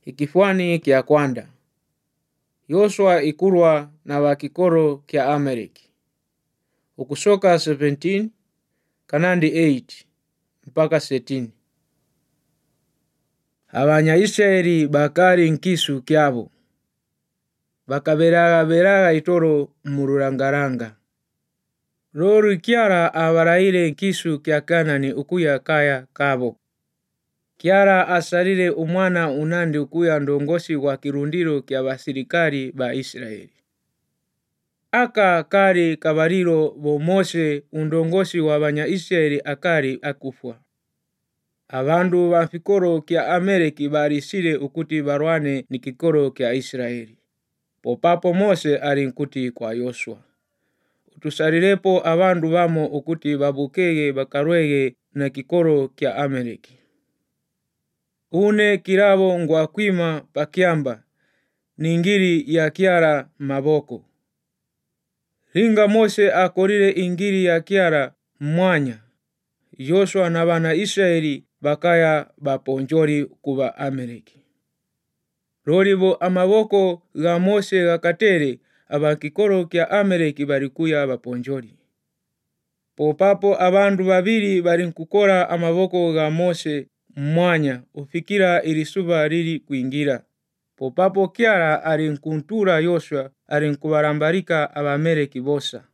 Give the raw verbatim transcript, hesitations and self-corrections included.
Ikifwani kya kwanda. Yoshua ikurwa na wakikoro kya Amaleki. Ukusoka seventeen kanandi eight mpaka thirteen. Abanya Israeli bakari nkisu kyabo. Bakaberaga beraga itoro mururangaranga. Roru kiara abaraire nkisu kya Kanani ukuya kaya kabo. Kiara asalire umwana unandi ukuya ndongosi wa kirundiro kya basirikari ba Israeli. Aka kari kabariro bo Mose undongosi wa banya Israeli akari akufwa. Abandu ba fikoro kya Amaleki barisire ukuti barwane ni kikoro kya Israeli. Popapo Mose ari nkuti kwa Yoshua. Utusarirepo abandu bamo ukuti babukege bakarwege na kikoro kya Amaleki. Une kirabo ngwa kwima pakiamba ningiri ya kiara maboko. Ringa Mose akorire ingiri ya kiara mwanya. Yoshua na bana Israeli bakaya baponjori kuba Amaleki. Roribo amaboko ga Mose gakatere abakikoro kya Amaleki barikuya baponjori. Popapo abandu babiri barinkukora amaboko ga Mose mwanya ufikira irisuba riri kuingira. Popapo kiara arinkuntura Yoshua arinkubarambarika abameleki bosa.